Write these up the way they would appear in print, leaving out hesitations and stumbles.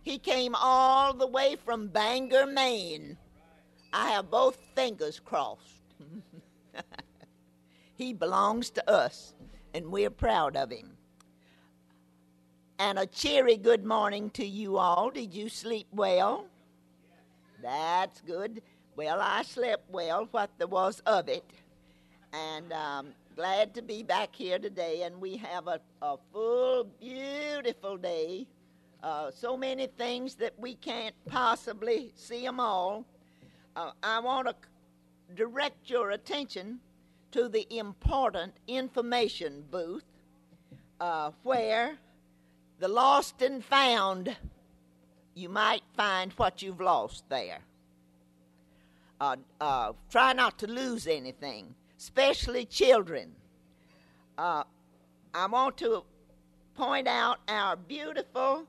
He came all the way from Bangor, Maine. I have both fingers crossed. He belongs to us, and we're proud of him. And a cheery good morning to you all. Did you sleep well? That's good. Well, I slept well, what there was of it. And glad to be back here today. And we have a full, beautiful day. So many things that we can't possibly see them all. I want to direct your attention to the important information booth where the lost and found, you might find what you've lost there. Try not to lose anything, especially children. I want to point out our beautiful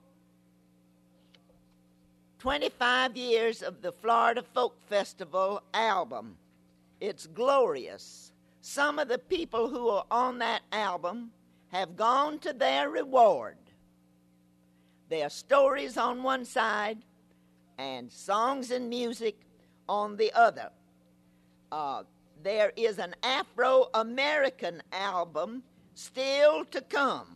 25 years of the Florida Folk Festival album. It's glorious. Some of the people who are on that album have gone to their reward. There are stories on one side and songs and music on the other. There is an Afro-American album still to come.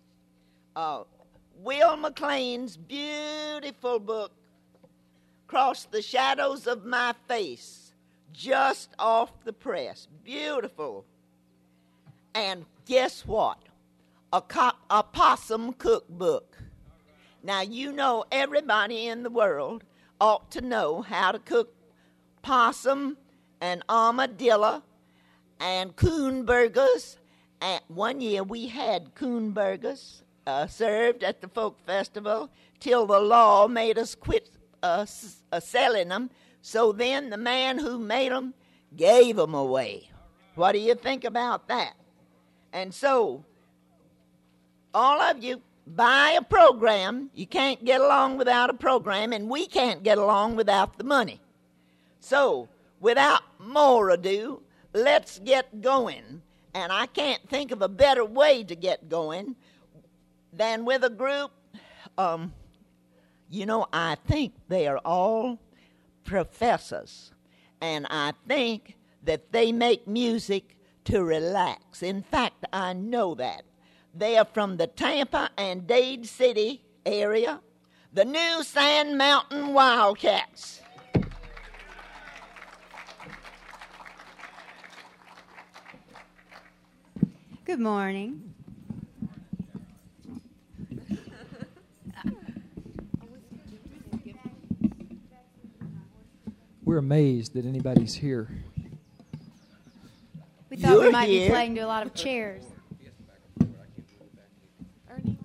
Will McLean's beautiful book, Cross the Shadows of My Face, just off the press. Beautiful. And guess what? A possum cookbook. Now, you know everybody in the world ought to know how to cook possum and armadillo and coon burgers. And one year we had coon burgers served at the folk festival till the law made us quit selling them. So then the man who made them gave them away. What do you think about that? And so, all of you, buy a program. You can't get along without a program, and we can't get along without the money. So, without more ado, let's get going. And I can't think of a better way to get going than with a group. I think they are all professors, and I think that they make music to relax. In fact, I know that. They are from the Tampa and Dade City area, the New Sand Mountain Wildcats. Good morning. We're amazed that anybody's here. We thought we might be playing to a lot of chairs. Ernie?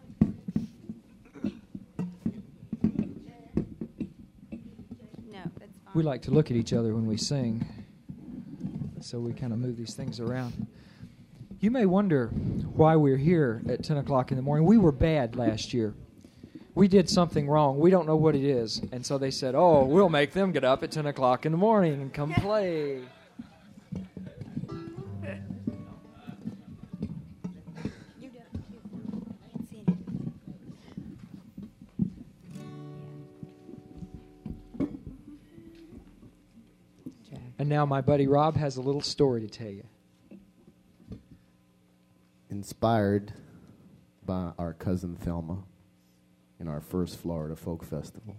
No, that's fine. We like to look at each other when we sing, so we kind of move these things around. You may wonder why we're here at 10 o'clock in the morning. We were bad last year. We did something wrong. We don't know what it is. And so they said, we'll make them get up at 10 o'clock in the morning and come play. And now my buddy Rob has a little story to tell you. Inspired by our cousin Thelma in our first Florida Folk Festival.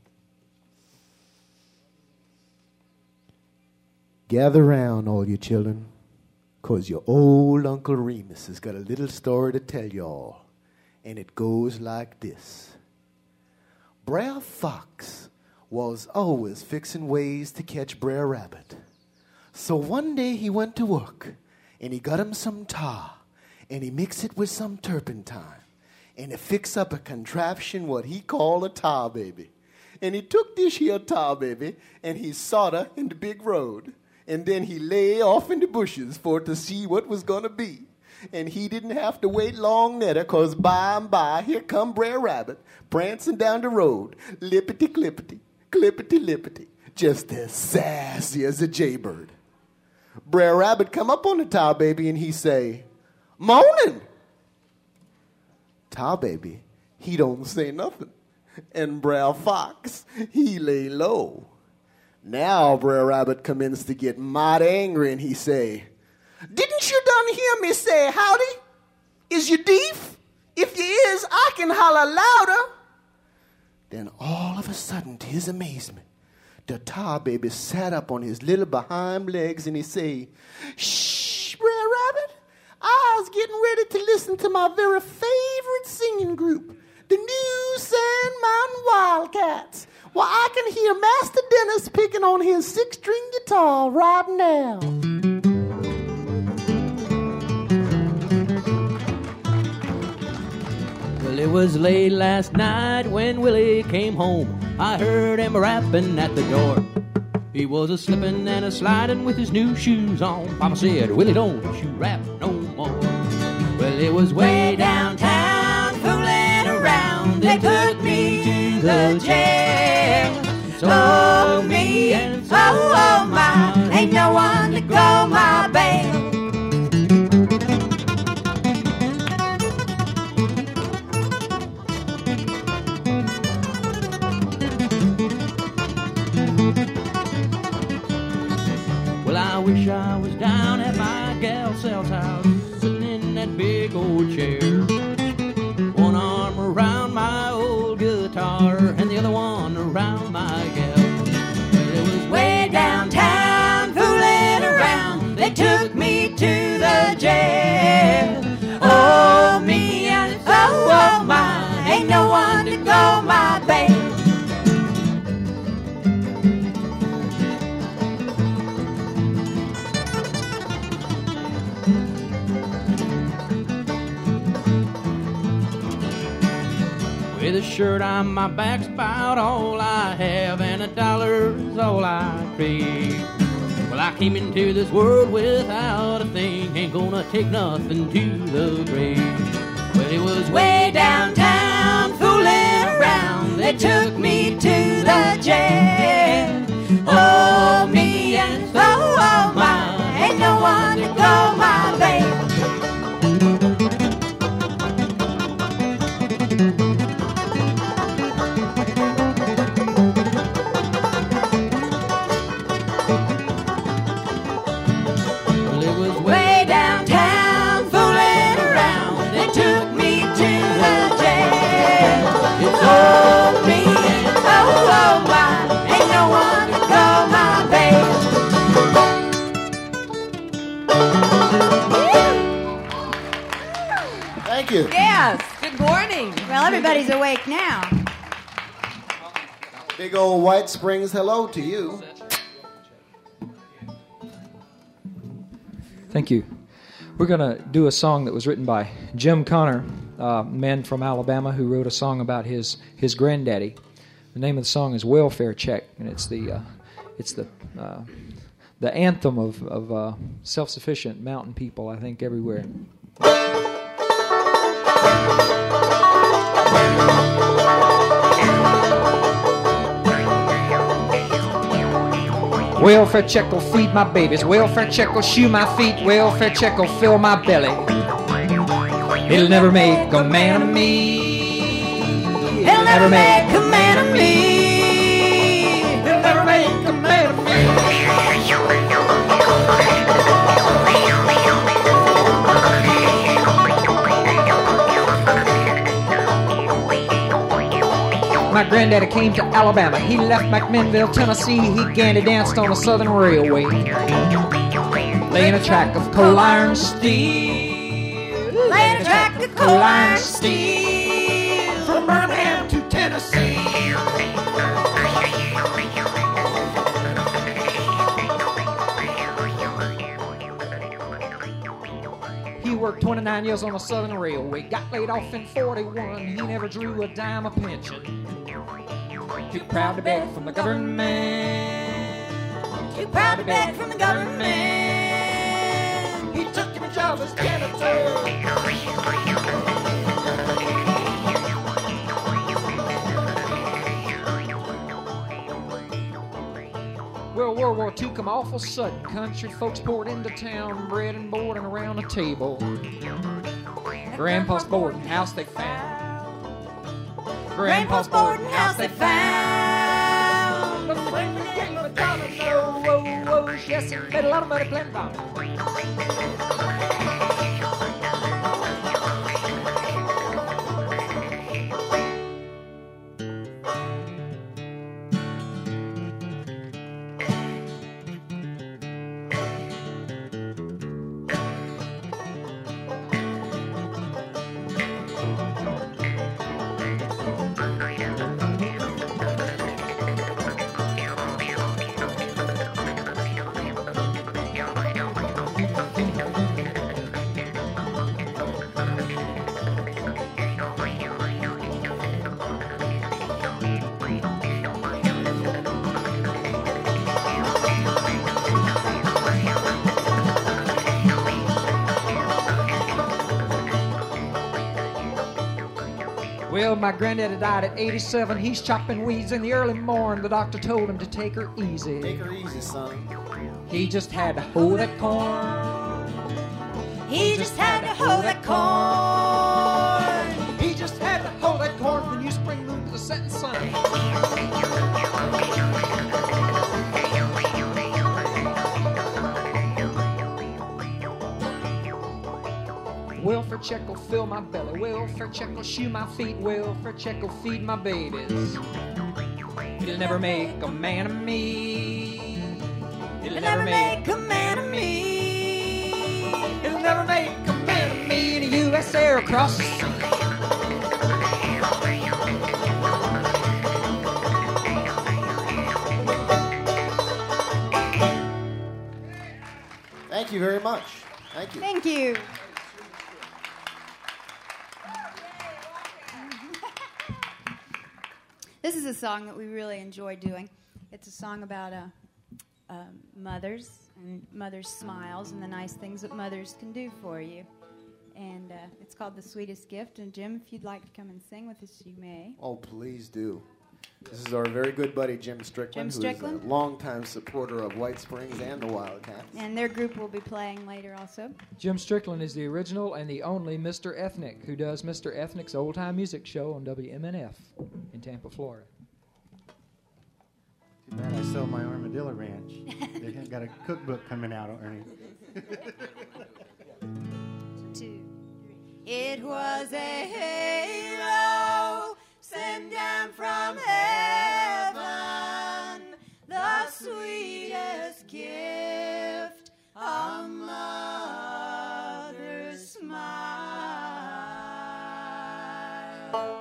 Gather round, all you children, 'cause your old Uncle Remus has got a little story to tell y'all, and it goes like this. Brer Fox was always fixing ways to catch Brer Rabbit. So one day he went to work, and he got him some tar, and he mixed it with some turpentine, and he fixed up a contraption what he called a tar baby. And he took this here tar baby, and he sawed her in the big road, and then he lay off in the bushes for to see what was going to be. And he didn't have to wait long netter, 'cause by and by, here come Brer Rabbit, prancing down the road, lippity-clippity, clippity-lippity, just as sassy as a jaybird. Brer Rabbit come up on the tar baby, and he say, "Morning." Tar baby, he don't say nothing. And Brer Fox, he lay low. Now Brer Rabbit commenced to get mighty angry, and he say, "Didn't you done hear me say howdy? Is you deaf? If you is, I can holler louder." Then all of a sudden, to his amazement, the tar baby sat up on his little behind legs, and he say, "Shh, Brer Rabbit, I was getting ready to listen to my very favorite singing group, the New Sand Mountain Wildcats. Well, I can hear Master Dennis picking on his 6-string guitar right now." Well, it was late last night when Willie came home. I heard him rapping at the door. He was a slipping and a sliding with his new shoes on. Papa said, "Willie, don't you rap no more." Well, it was way downtown fooling around. They took me to the jail. Oh, me and oh, my, ain't no one to go my bail. Well, I wish I was down at my gal Sal's house, sitting in that big old chair, one arm around my old guitar and the other one around my gal. Well, it was way downtown fooling around. They took me to the jail. Oh, me and oh, my, ain't no one to go my bail. With a shirt on my back's about all I have, and $1's all I crave. Well, I came into this world without a thing, ain't gonna take nothing to the grave. Well, it was way downtown fooling around. They took me to the jail. Oh, me and oh, my, ain't no one to go my bail. You. Yes, good morning. Well, everybody's awake now. Big old White Springs, hello to you. Thank you. We're going to do a song that was written by Jim Connor, a man from Alabama who wrote a song about his granddaddy. The name of the song is "Welfare Check," and it's the anthem of self-sufficient mountain people, I think, everywhere. Welfare check will feed my babies. Welfare check will shoe my feet. Welfare check will fill my belly. It'll never make a man of me. It'll never make a man of me. It'll never make a man of me. My granddaddy came to Alabama. He left McMinnville, Tennessee. He began to dance on the Southern Railway, laying a track of coal iron steel. Laying a track of coal iron steel from Birmingham to Tennessee. He worked 29 years on the Southern Railway, got laid off in 41. He never drew a dime of pension. Too proud to beg from the government. Too proud to beg from the government. He took him a job as janitor. Well, World War II come awful sudden. Country folks poured into town, bread and board and around a table. Grandpa's boarding house they found. Grandpa's boarding house they found. But when we get the domino, whoa, whoa, yes, he made a lot of money playing domino. Well, my granddaddy died at 87. He's chopping weeds in the early morn. The doctor told him to take her easy. Take her easy, son. He just had to hoe that corn. He just had to hoe that corn. He just had to hoe that corn from the new spring moon to the setting sun. Welfare check will fill my belly. Welfare check will shoe my feet. Welfare check will feed my babies. It'll never make a man of me. It'll never make a man of me. It'll never make a man of me in the USA or across the sea. Thank you very much. Thank you. Thank you. This is a song that we really enjoy doing. It's a song about mothers and mothers' smiles and the nice things that mothers can do for you. And it's called The Sweetest Gift. And Jim, if you'd like to come and sing with us, you may. Oh, please do. This is our very good buddy, Jim Strickland, Jim Strickland. who is a longtime supporter of White Springs and the Wildcats. And their group will be playing later also. Jim Strickland is the original and the only Mr. Ethnic, who does Mr. Ethnic's Old Time Music Show on WMNF in Tampa, Florida. Too bad I sold my Armadillo Ranch. They've got a cookbook coming out, Ernie. 2, 3. It was a halo sent down from heaven, the sweetest gift, a mother's smile.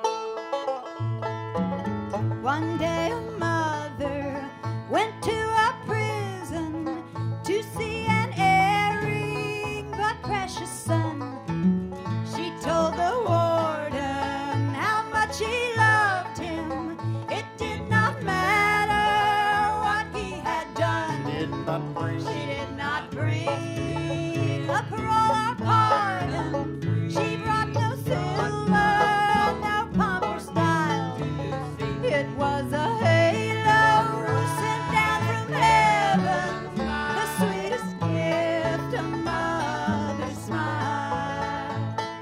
One day a mother went to a prison to see an erring but precious son. She told the warden how much she loved him. It did not matter what he had done. She did not bring a parole or pardon. She brought no silver, no pomp or style. It was a halo sent down from heaven, the sweetest gift, a mother's smile.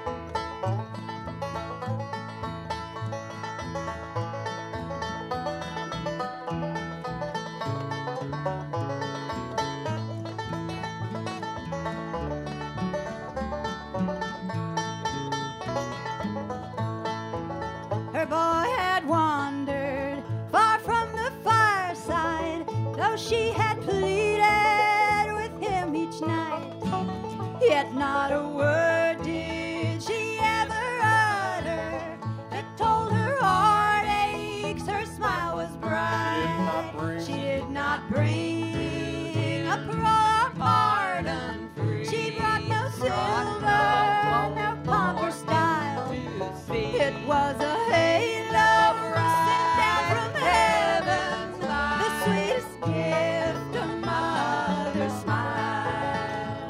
Her boy had wandered far from the fireside, though she had pleaded with him each night. Yet not a word did she ever utter that told her heartaches her smile was bright. She did not bring a parole or pardon. She brought no silver, no pomp or style. It was a halo sent down from heaven, the sweetest gift, a mother's smile.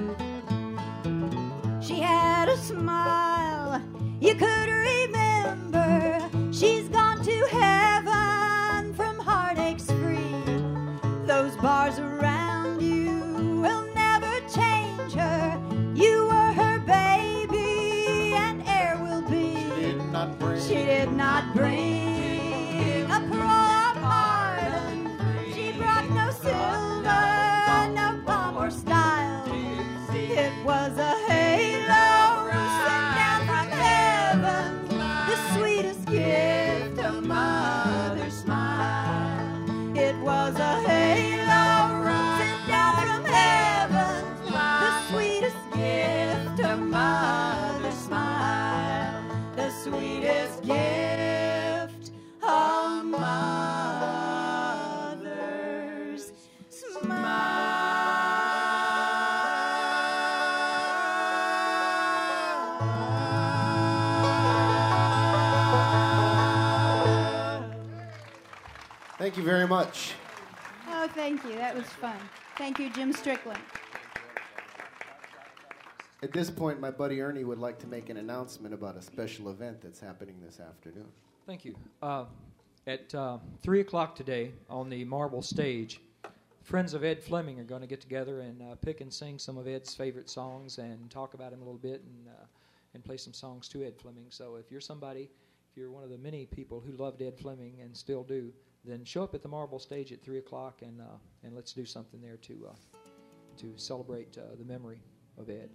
She had a smile you could remember She did not bring a pearl pardon. She brought no silver, no pomp or style. It was a halo sent down from heaven, the sweetest gift of mother's smile. It was a halo sent down from heaven, the sweetest gift of mother's smile. The sweetest gift of mother's smile. Thank you very much. Oh, thank you. That was fun. Thank you, Jim Strickland. At this point, my buddy Ernie would like to make an announcement about a special event that's happening this afternoon. Thank you. At 3 o'clock today on the Marble stage, friends of Ed Fleming are going to get together and pick and sing some of Ed's favorite songs and talk about him a little bit and play some songs to Ed Fleming. So if you're somebody, if you're one of the many people who loved Ed Fleming and still do, then show up at the Marble stage at 3 o'clock and let's do something there to celebrate the memory of Ed.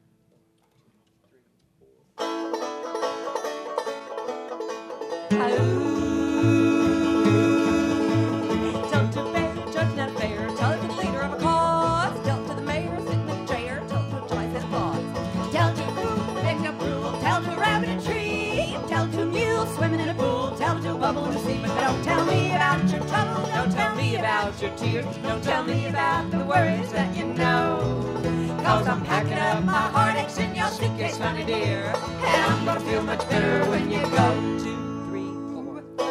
Tell to bear, judge not fair. Tell to the leader of a cause. Tell to the mayor sitting in the chair. Tell to a choice and clause. Tell to a fool, make up rule. Tell to a rabbit in a tree. Tell to a mule swimming in a pool. Tell to a bubble in the sea. But don't tell me about your troubles. Don't tell me about your tears. Don't tell me about the worries that you know. Cause I'm packing up my heartaches in your suitcase, honey dear. And I'm gonna feel much better when you go. 2, 3, 4.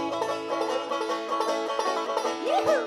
Yoo-hoo!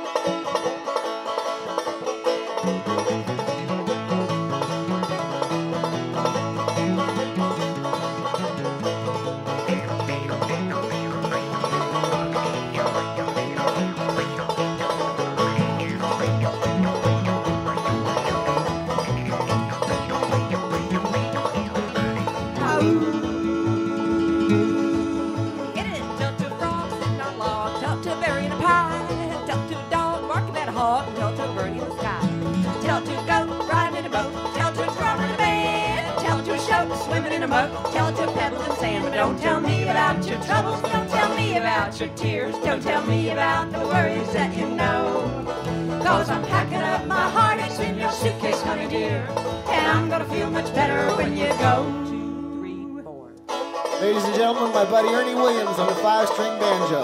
Get it? Tell to a frog sitting on a log. Tell to a berry in a pie. Tell to a dog barking at a hawk. Tell to a birdie in the sky. Tell to a goat riding in a boat. Tell to a drummer in a band. Tell to a shoat swimming in a moat. Tell to a pebble in sand. But don't tell me about your troubles. Don't tell me about your tears. Don't tell me about the worries that you know. Cause I'm packing up my heartaches in your suitcase, honey dear. And I'm gonna feel much better when you go. 2, 3, 4. Ladies and gentlemen, my buddy Ernie Williams on the 5-string banjo.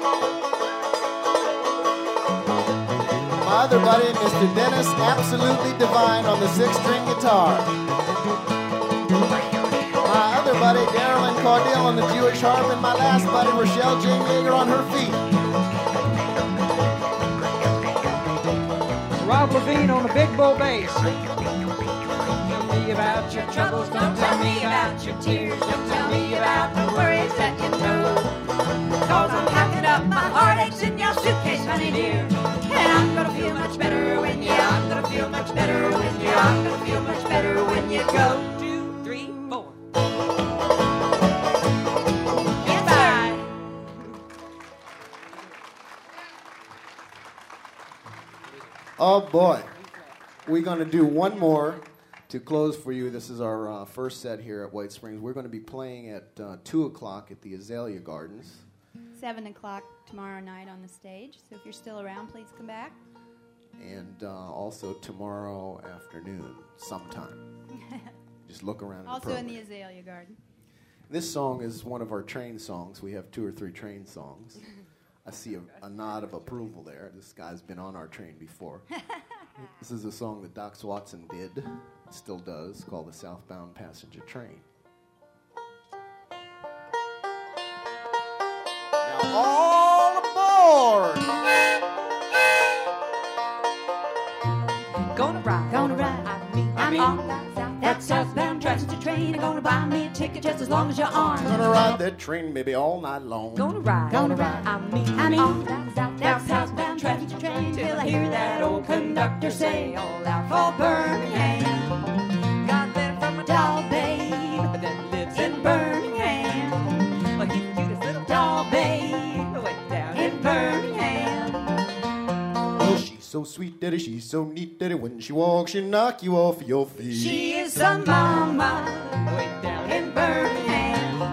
My other buddy, Mr. Dennis Absolutely Divine on the 6-string guitar. My other buddy, Darylyn Caudill on the Jewish harp, and my last buddy, Rochelle Jane Yeager on her feet. Rob Levine on the big bull bass. Tell me about your troubles, don't tell me about your tears. Don't tell me about the worries that you know. Cause I'm packing up my heartaches in your suitcase, honey dear. And I'm gonna feel much better when you, I'm gonna feel much better when you, I'm gonna feel much better when you go. 2, 3, 4. Goodbye. Oh boy. We're going to do one more to close for you. This is our first set here at White Springs. We're going to be playing at 2 o'clock at the Azalea Gardens. 7 o'clock tomorrow night on the stage. So if you're still around, please come back. And also tomorrow afternoon sometime. Just look around Also the in program. the Azalea Garden. This song is one of our train songs. We have 2 or 3 train songs. I see a nod of approval there. This guy's been on our train before. This is a song that Doc Watson did, still does, called the Southbound Passenger Train. Now all aboard! Gonna ride I'm on that southbound passenger train. I'm gonna buy me a ticket just as long as your arm. Gonna ride that train maybe all night long. Gonna ride I'm on that southbound passenger train till I hear that old conductor say, all out for Birmingham. Got a letter from my doll babe that lives in Birmingham. Well, he so sweet, daddy, she's so neat, daddy. When she walks, she knock you off your feet. She is a mama way down in Birmingham.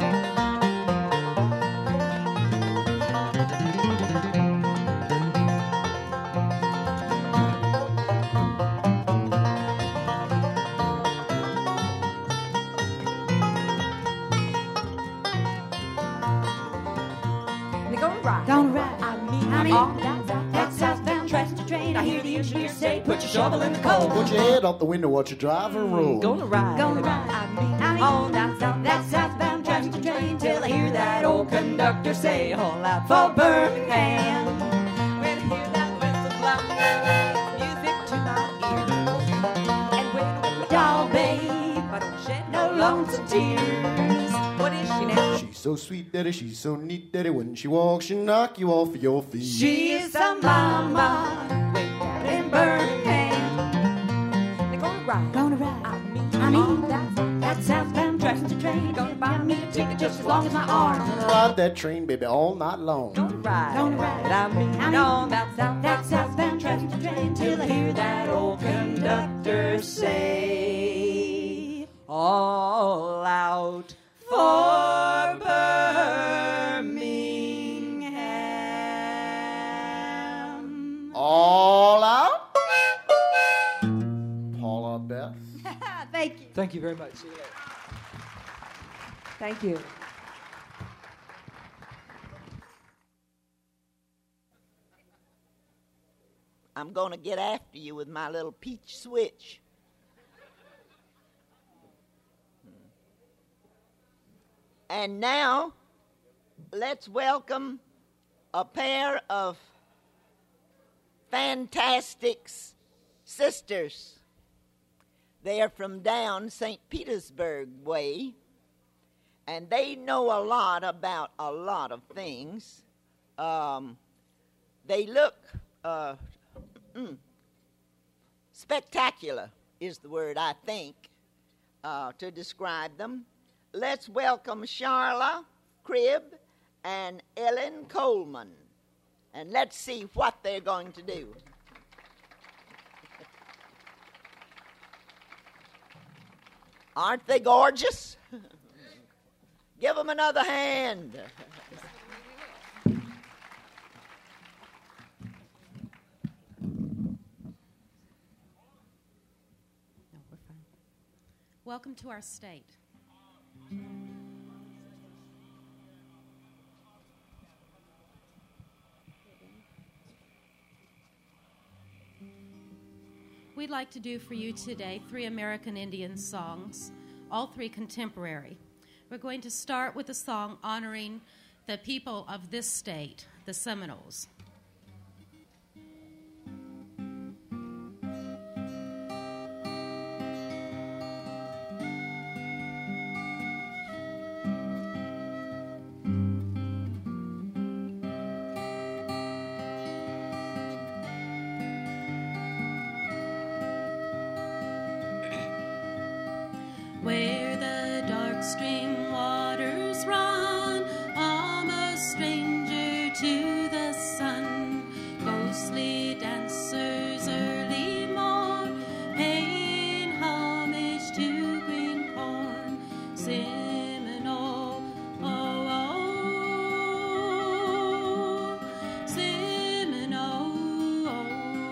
Gonna ride. I mean, all that southbound tractor train. I hear the engineer say, put your shovel in the coal. Put your head out the window, watch your driver roll. Gonna ride. I mean, on that southbound tractor train till I hear that old conductor say, haul out for Birmingham. When I hear that whistle blow, music to my ear. And when we doll, babe, I don't shed no lonesome tears. What is she now? She's so sweet, daddy, she's so neat, daddy. When she walks, she knock you off your feet. She is a mama way down in Birmingham. They're gonna ride. Gonna ride. I mean, that southbound tractor train. Gonna buy me a ticket just as long as my arm. Gonna ride that train, baby, all night long. Gonna ride. Gonna ride. I mean, on that southbound tractor train till I hear that old conductor say, all out for Birmingham. All out. Paula Beth. Thank you. Thank you very much. See you later. Thank you. I'm going to get after you with my little peach switch. And now, let's welcome a pair of fantastic sisters. They are from down St. Petersburg way, and they know a lot about a lot of things. They look spectacular is the word, I think, to describe them. Let's welcome Charla Cribb and Ellen Coleman, and let's see what they're going to do. Aren't they gorgeous? Give them another hand. Welcome to our state. We'd like to do for you today 3 American Indian songs, all 3 contemporary. We're going to start with a song honoring the people of this state, the Seminoles. Where the dark stream waters run, I'm a stranger to the sun. Ghostly dancers early morn, paying homage to green corn. Seminole, oh, oh, Seminole, oh.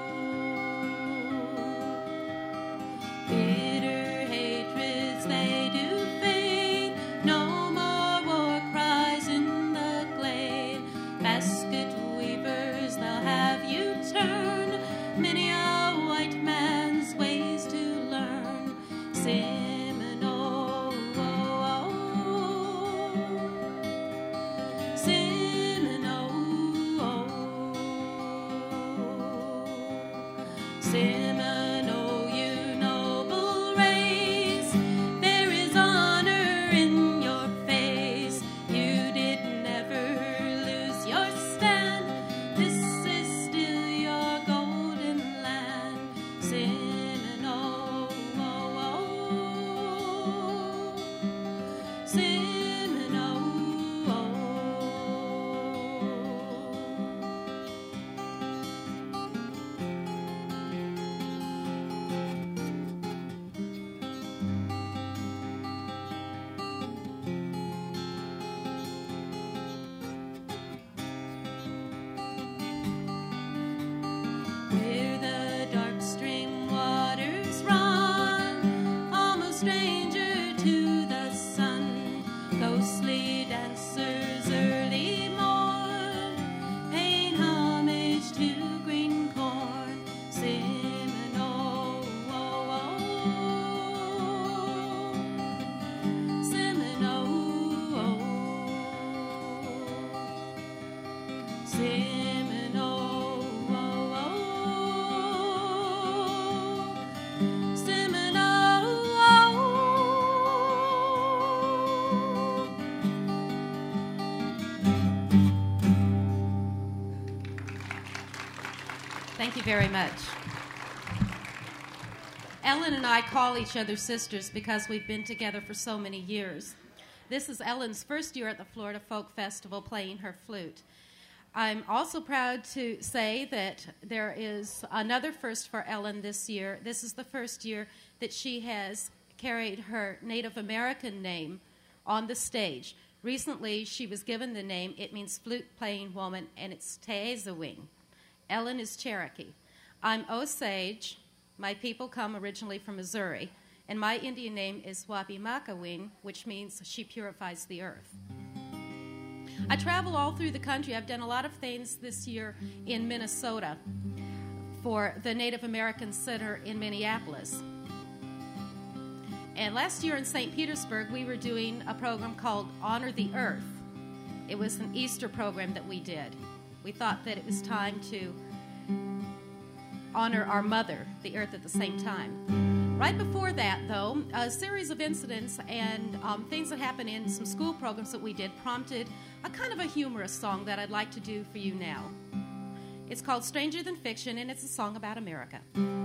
Bitter hatreds they do fade, no more war cries in the glade. Basket weavers, they'll have you turn, many a white man's ways to learn. Seminole, oh, oh, Seminole, oh. Seminole, you noble race, there is honor in your face. You did never lose your stand, this is still your golden land. Seminole, oh, oh, Seminole, oh. Thank you very much. Ellen and I call each other sisters because we've been together for so many years. This is Ellen's first year at the Florida Folk Festival playing her flute. I'm also proud to say that there is another first for Ellen this year. This is the first year that she has carried her Native American name on the stage. Recently, she was given the name, it means flute-playing woman, and it's Teezawing. Ellen is Cherokee. I'm Osage. My people come originally from Missouri, and my Indian name is Wabimakawing, which means she purifies the earth. I travel all through the country. I've done a lot of things this year in Minnesota for the Native American Center in Minneapolis. And last year in St. Petersburg, we were doing a program called Honor the Earth. It was an Easter program that we did. We thought that it was time to honor our mother, the earth, at the same time. Right before that, though, a series of incidents and things that happened in some school programs that we did prompted a kind of a humorous song that I'd like to do for you now. It's called Stranger Than Fiction, and it's a song about America.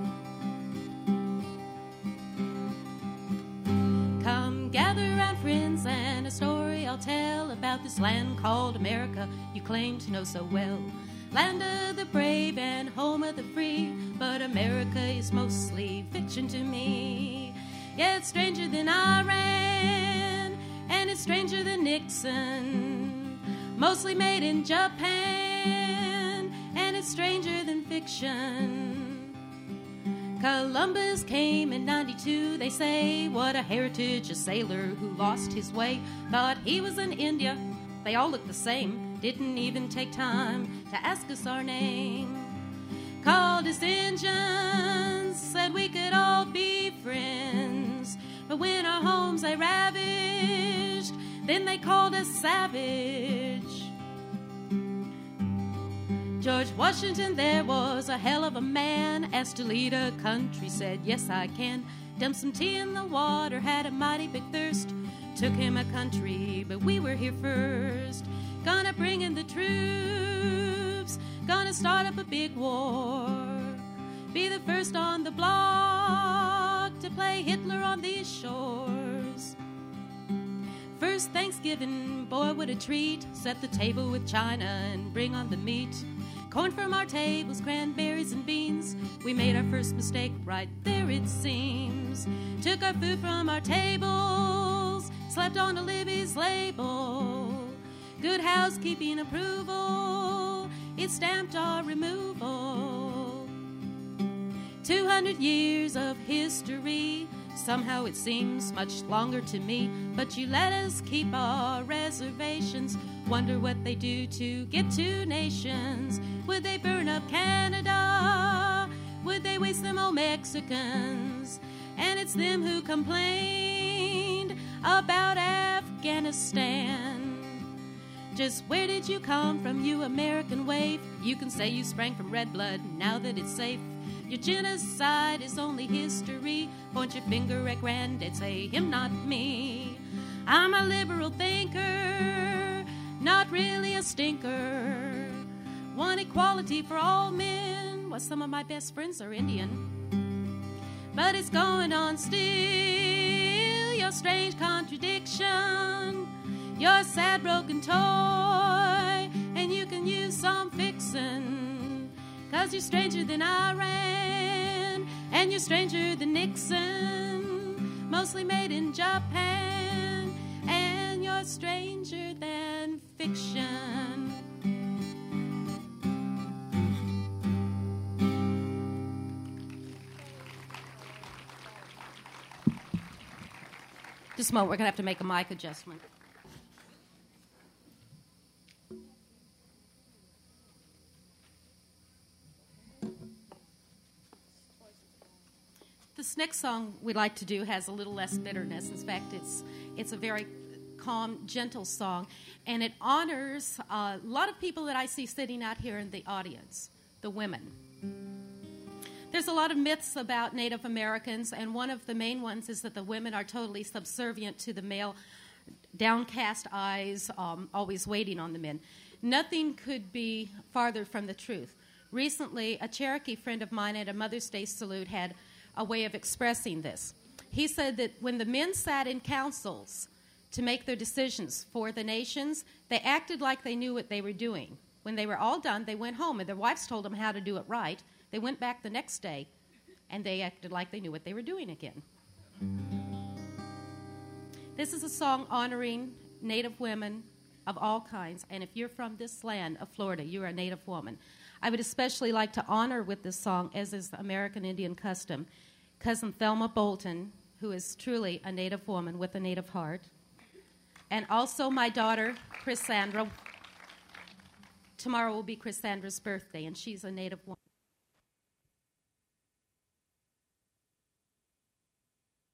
Come gather round, friends, and a story I'll tell about this land called America you claim to know so well. Land of the brave and home of the free, but America is mostly fiction to me. Yeah, it's stranger than Iran, and it's stranger than Nixon. Mostly made in Japan, and it's stranger than fiction. Columbus came in 92, they say. What a heritage, a sailor who lost his way. Thought he was in India, they all look the same. Didn't even take time to ask us our name. Called us Indians, said we could all be friends. But when our homes they ravaged, then they called us savage. George Washington, there was a hell of a man. Asked to lead a country, said, yes, I can. Dumped some tea in the water, had a mighty big thirst. Took him a country, but we were here first. Gonna bring in the troops, gonna start up a big war. Be the first on the block to play Hitler on these shores. First Thanksgiving, boy, what a treat. Set the table with China and bring on the meat. Corn from our tables, cranberries and beans. We made our first mistake right there, it seems. Took our food from our tables, slapped on a Libby's label. Good housekeeping approval, it stamped our removal. 200 years of history, somehow it seems much longer to me. But you let us keep our reservations. Wonder what they do to get 2 nations. Would they burn up Canada? Would they waste them old Mexicans? And it's them who complained about Afghanistan. Just where did you come from, you American waif? You can say you sprang from red blood now that it's safe. Your genocide is only history. Point your finger at granddad, say him, not me. I'm a liberal thinker, not really a stinker. Want equality for all men. Well, some of my best friends are Indian. But it's going on still, your strange contradiction. You're a sad broken toy, and you can use some fixin'. 'Cause you're stranger than Iran, and you're stranger than Nixon. Mostly made in Japan, and you're stranger than fiction. Just a moment, we're going to have to make a mic adjustment. This next song we'd like to do has a little less bitterness. In fact, it's a very calm, gentle song, and it honors a lot of people that I see sitting out here in the audience, the women. There's a lot of myths about Native Americans, and one of the main ones is that the women are totally subservient to the male, downcast eyes, always waiting on the men. Nothing could be farther from the truth. recently, a Cherokee friend of mine at a Mother's Day salute had a way of expressing this. He said that when the men sat in councils to make their decisions for the nations, they acted like they knew what they were doing. When they were all done, they went home, and their wives told them how to do it right. They went back the next day, and they acted like they knew what they were doing again. This is a song honoring Native women of all kinds, and if you're from this land of Florida, you're a Native woman. I would especially like to honor with this song, as is the American Indian custom, Cousin Thelma Bolton, who is truly a Native woman with a Native heart, and also my daughter, Chris Sandra. Tomorrow will be Chris Sandra's birthday, and she's a Native woman.